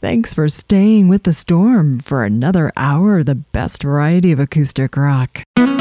Thanks for staying with the storm for another hour of the best variety of acoustic rock.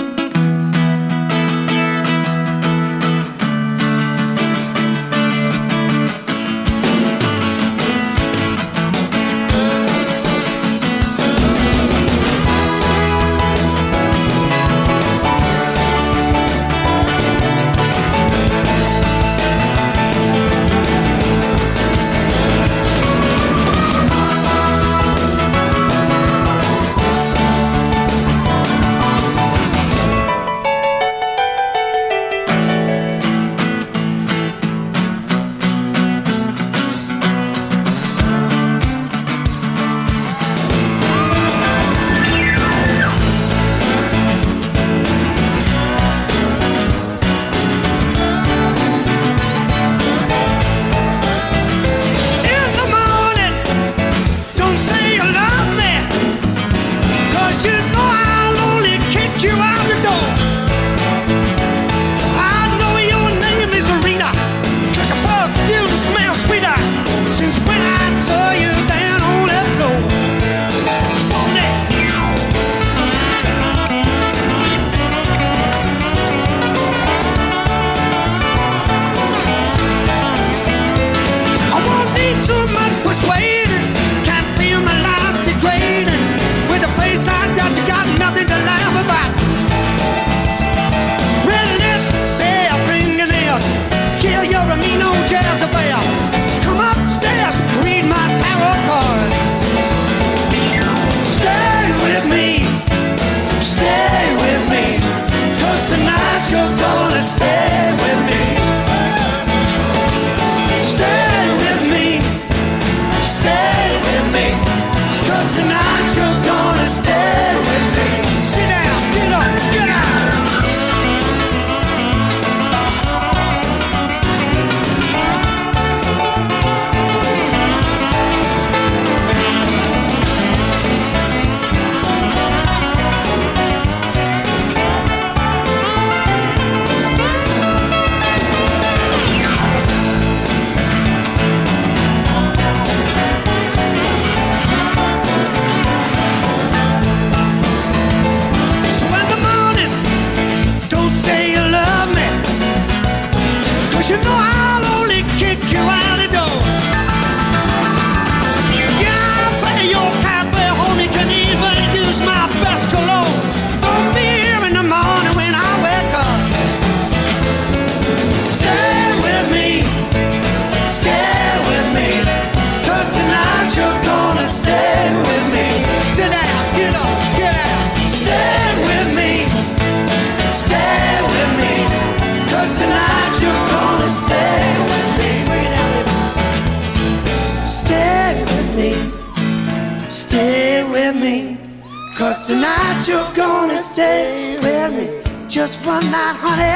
Tonight you're gonna stay with me. Just one night, honey.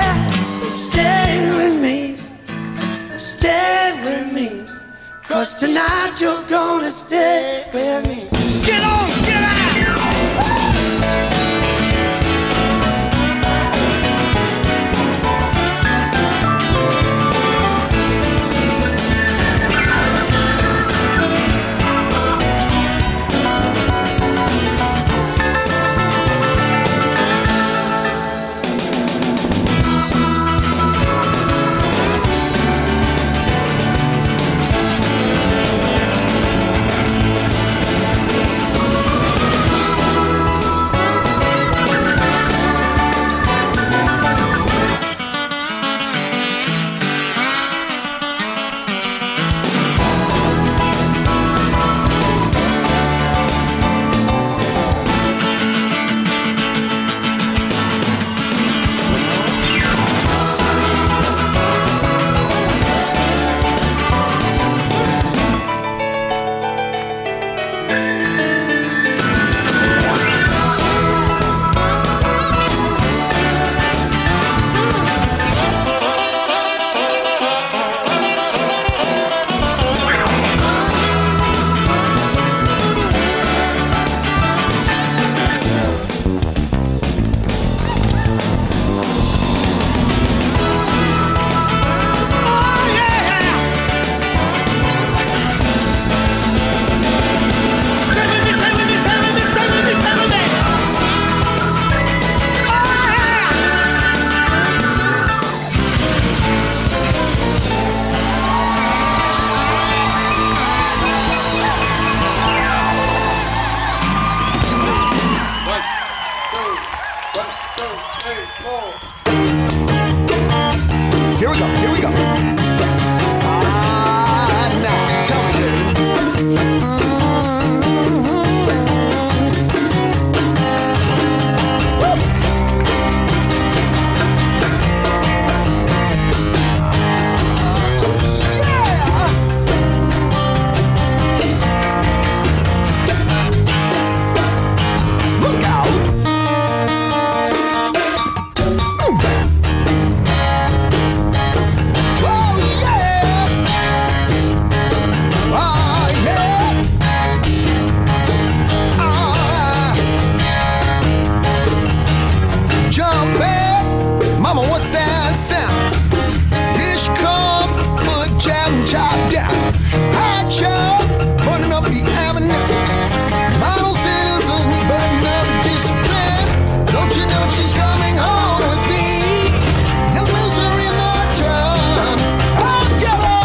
Stay with me. Stay with me. 'Cause tonight you're gonna stay with me. Get on, get out! what's that sound? Here she come, put jab and chop down. Hot shot, burning up the avenue. Model citizen, burning up discipline. Don't you know she's coming home with me? You lose her in the turn. I'll get her.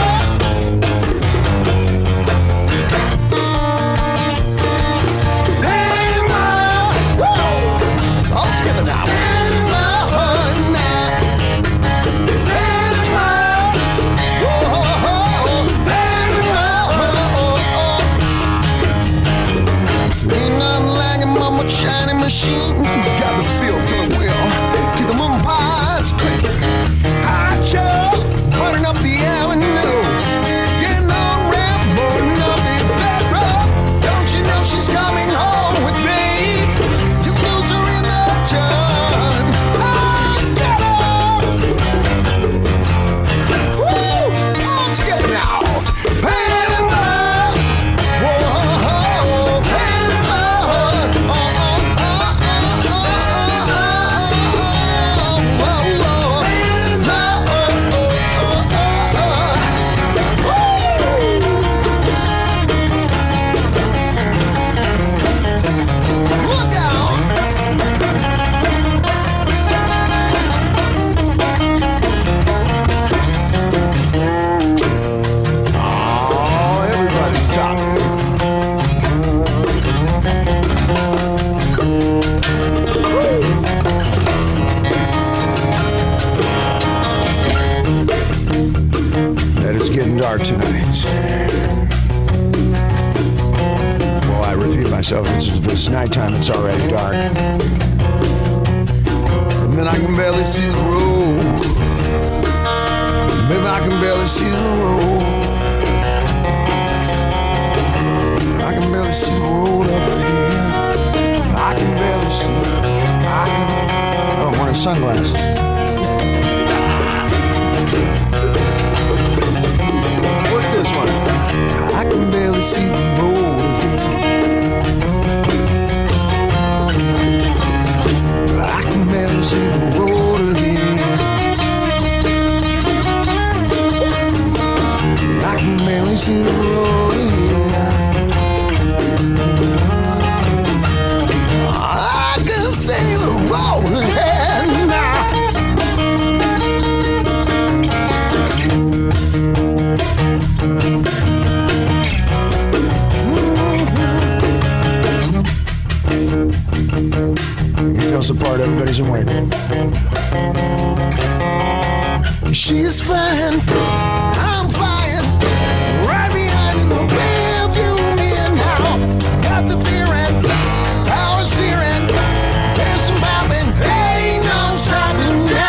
Shiny machine, got the feel for the wheel. Keep the moon pies cranking. Hot shot, burning up the avenue. Getting on ramp, burning up the bedrock. Don't you know she's coming home with me? You lose her in the turn. I get her. Woo! All together now. Panama. Whoa, Panama. Dark tonight. Well, I repeat myself, if it's nighttime, it's already dark. And then I can barely see the road. Maybe I can barely see the road. I can barely see the road up here. I can barely see. Oh, I'm wearing sunglasses. This one. I can barely see the road ahead. I can barely see the road ahead. I can barely see the road ahead. I can see the road ahead now. Here comes the part everybody's been waiting. She's flying, I'm flying, right behind in the rearview mirror now. Got the fear and power steering, there's some popping, ain't no stopping now.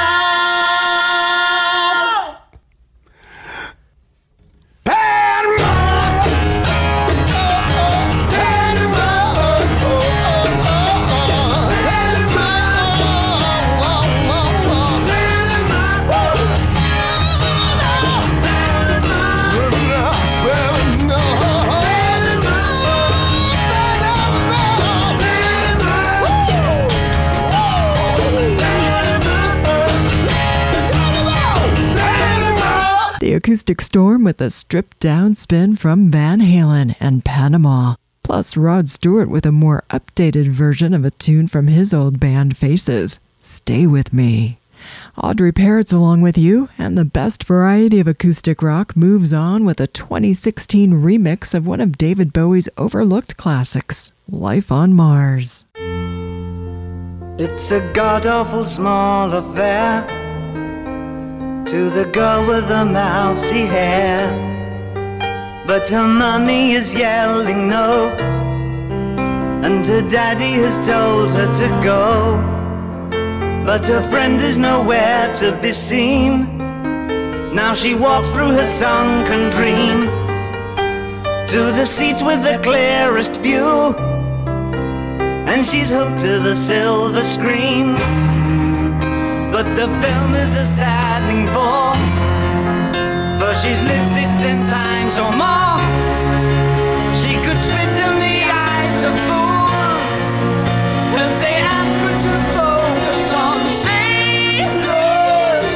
The Acoustic Storm with a stripped-down spin from Van Halen and Panama. Plus Rod Stewart with a more updated version of a tune from his old band Faces, Stay With Me. Audrey Parrott's along with you, and the best variety of acoustic rock moves on with a 2016 remix of one of David Bowie's overlooked classics, Life on Mars. It's a god-awful small affair to the girl with the mousy hair, but her mummy is yelling no, and her daddy has told her to go, but her friend is nowhere to be seen. Now she walks through her sunken dream to the seat with the clearest view, and she's hooked to the silver screen. But the film is a saddening bore, for she's lived it 10 times or more. She could spit in the eyes of fools as they ask her to focus on sailors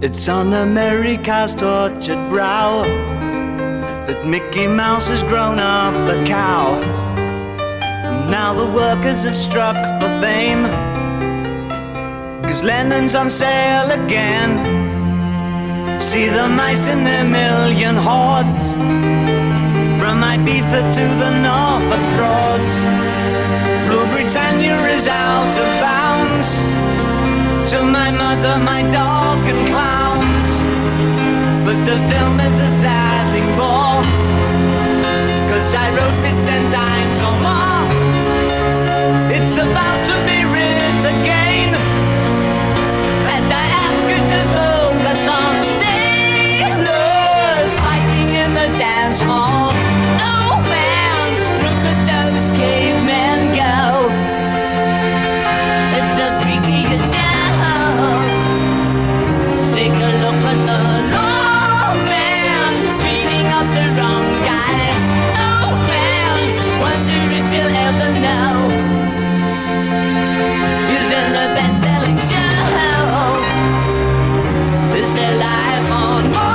It's on America's tortured brow that Mickey Mouse has grown up a cow. And now the workers have struck for fame, 'cause Lennon's on sale again. See the mice in their million hordes, from Ibiza to the Norfolk Broads. Rule Britannia is out of bounds, to my mother, my dog and clowns. But the film is a sad thing more, 'cause I wrote it 10 times or more. It's about to be writ again, as I ask you to focus on sailors fighting in the dance hall. Oh man, look at those cavemen go. It's the freakiest show. Take a look at the lawman beating up the wrong guy. Oh man, wonder if you'll ever know. He's in the best-selling show. It's alive on Mars.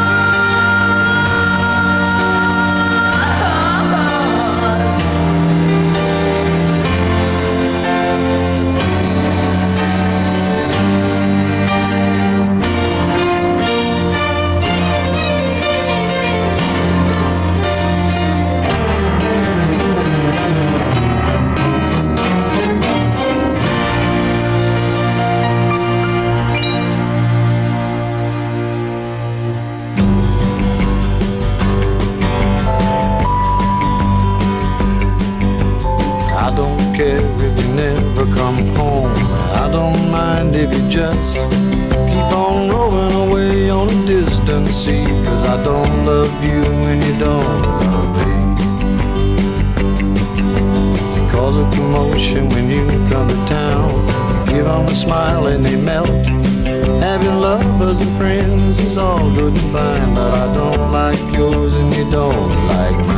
Come home, I don't mind if you just keep on rolling away on a distant sea, 'cause I don't love you when you don't love me. You cause a commotion when you come to town, you give them a smile and they melt. Having lovers and friends is all good and fine, but I don't like yours and you don't like mine.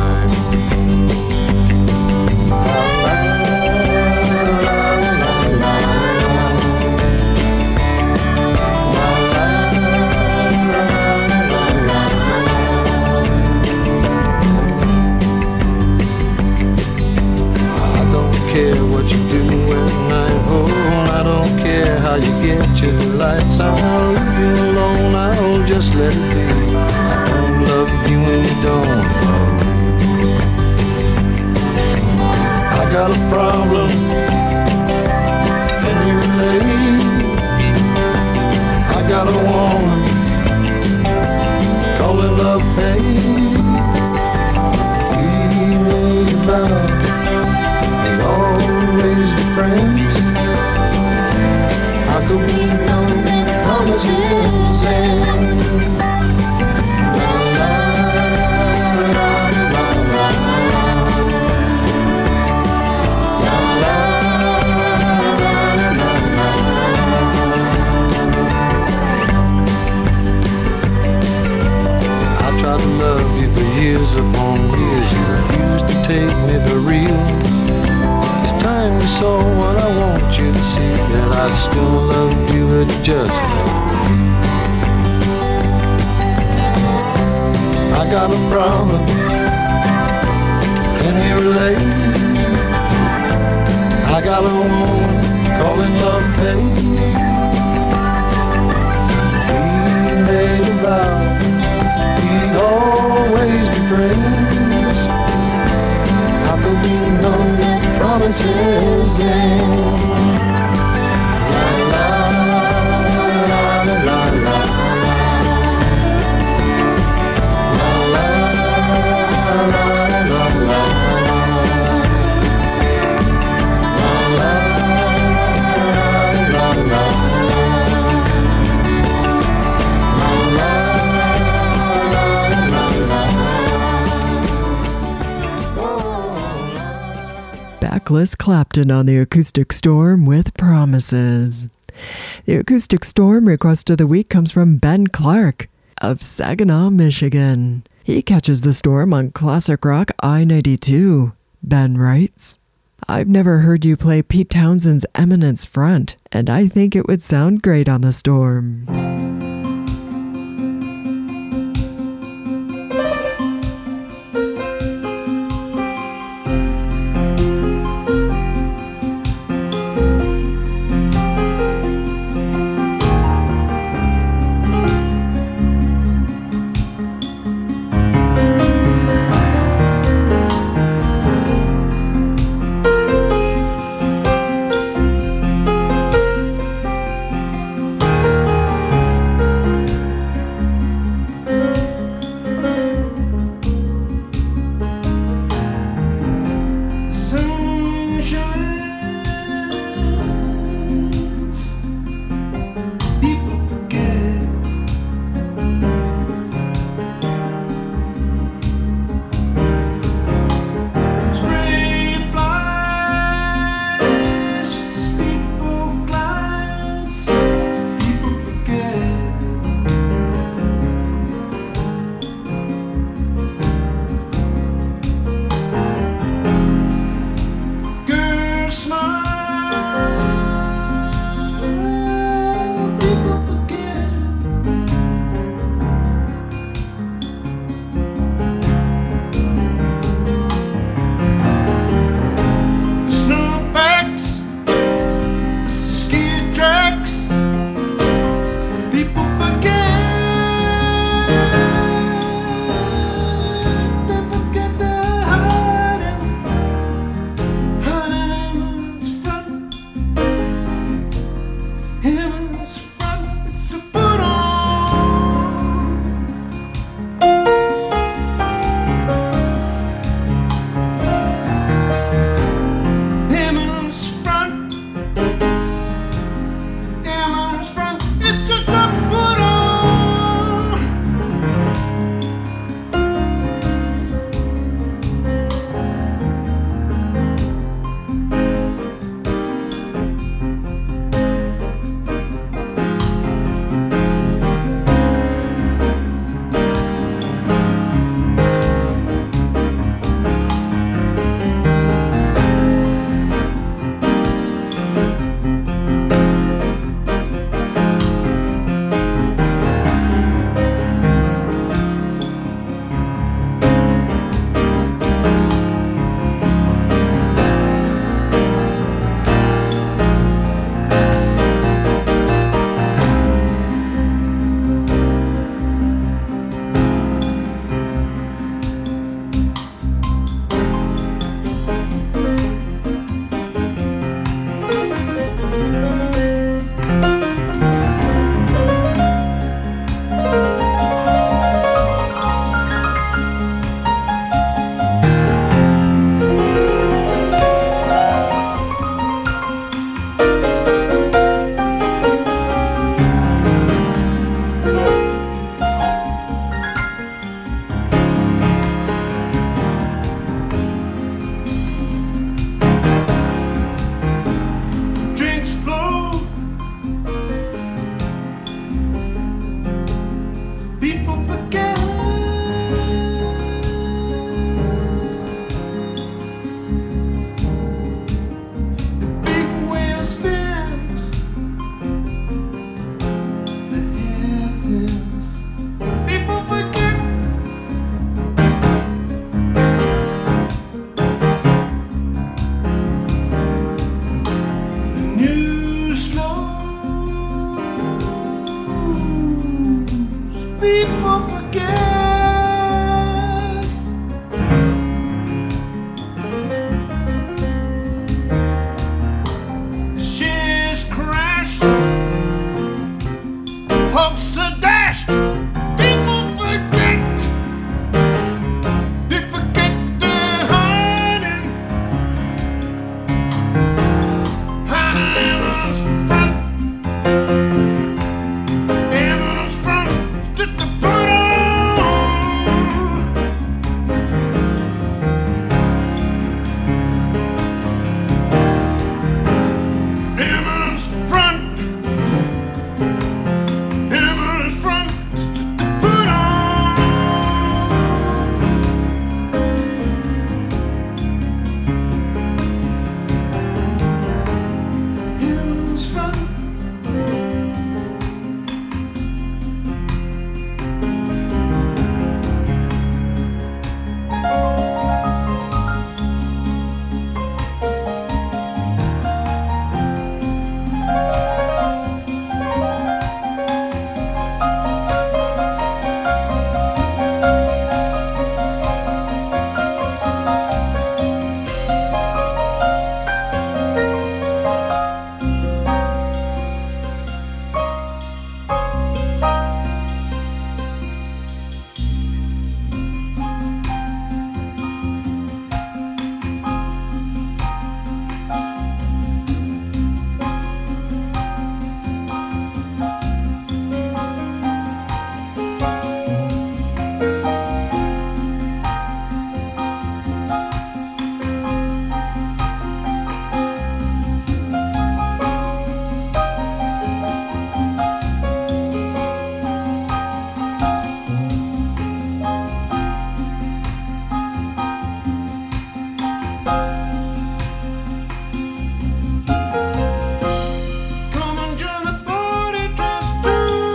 You get your lights, I'll leave you alone, I'll just let it be. I don't love you when you don't love me. I got a problem, can you relate? I got a woman, call it love hate. We made a vow, they'd always be friends. How could we know that promises end? La la la la la la la la la. I tried to love you for years upon years. You refused to take me for real. It's time you saw what I want you to see, that I still love you at just I got a problem, can you relate? I got a woman calling love hate. We made a vow we'd always be friends. How could we know that promises end? La la la la la la la la la la. Backless Clapton on the Acoustic Storm with Promises. The Acoustic Storm request of the week comes from Ben Clark of Saginaw, Michigan. He catches the storm on classic rock I-92. Ben writes, I've never heard you play Pete Townshend's Eminence Front, and I think it would sound great on the storm. people forget. Shares crashed, hopes are dashed. People forget. They forget their hiding. Everyone's front. Everyone's front. Stick the put on. Everyone's front. Everyone's front. Stick the put on. Everyone's front. Come and join the party just to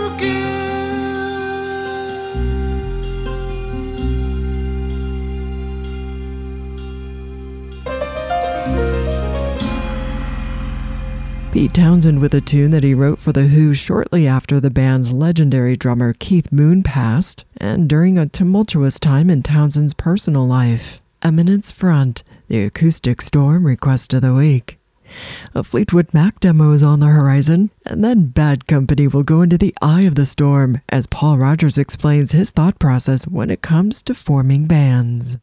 Pete Townsend with a tune that he wrote for The Who shortly after the band's legendary drummer Keith Moon passed, and during a tumultuous time in Townsend's personal life. Eminence Front, the Acoustic Storm request of the week. A Fleetwood Mac demo is on the horizon, and then Bad Company will go into the eye of the storm as Paul Rogers explains his thought process when it comes to forming bands.